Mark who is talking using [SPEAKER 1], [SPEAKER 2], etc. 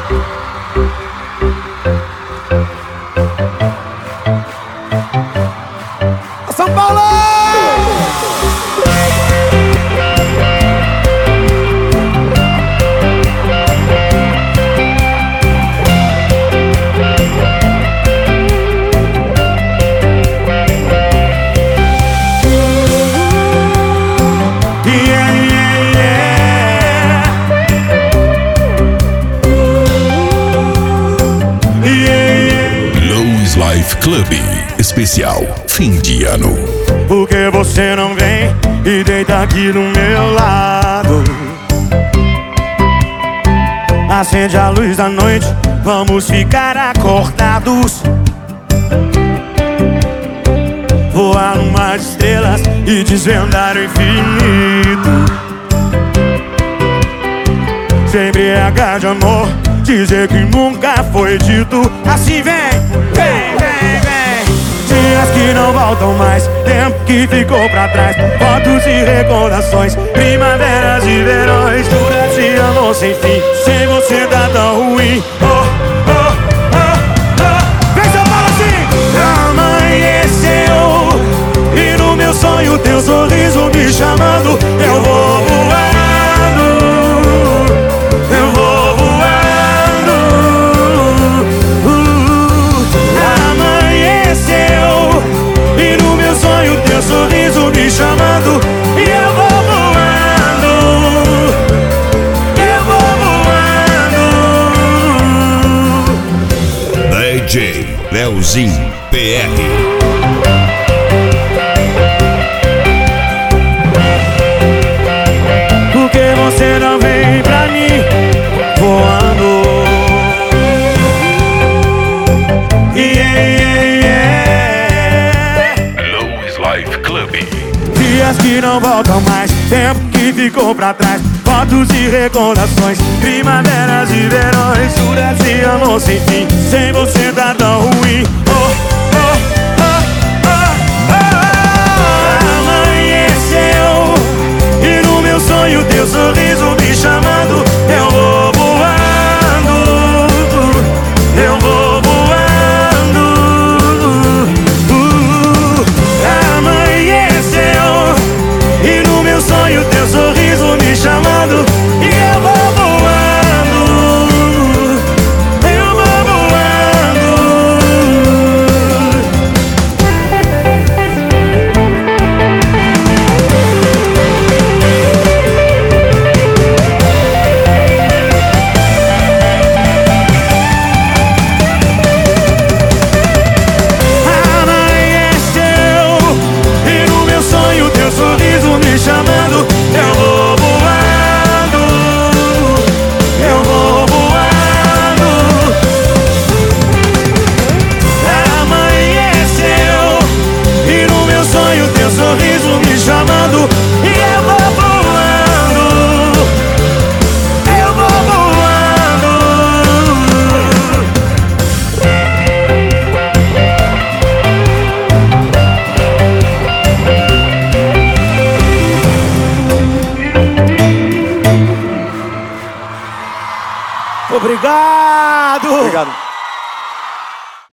[SPEAKER 1] São Paulo!
[SPEAKER 2] Life Club especial fim de ano.
[SPEAKER 1] Por que você não vem e deita aqui do meu lado? Acende a luz da noite, vamos ficar acordados. Voar no mar de estrelas e desvendar o infinito. Se embriagar de amor, dizer que nunca foi dito. Assim vem, vem, vem, vem. Dias que não voltam mais, tempo que ficou pra trás. Fotos e recordações, primaveras e verões. Jura se amor sem fim, sem você tá tão ruim. Oh, oh, oh, oh. Vem São Paulo assim. Amanheceu e no meu sonho teu sorriso me chamando. Eu vou voando, eu vou voando. Amanheceu e no meu sonho teu sorriso me chamando. E eu vou voando, eu vou voando.
[SPEAKER 2] DJ Leozinho PR.
[SPEAKER 1] Por que você não vem pra mim voando? Yeah, yeah, yeah.
[SPEAKER 2] Lowe's Life Club.
[SPEAKER 1] Dias que não voltam mais, tempo que ficou pra trás. Fotos e recordações, primaveras e verões. Jura se amor sem fim, sem você tá tão ruim. Oh,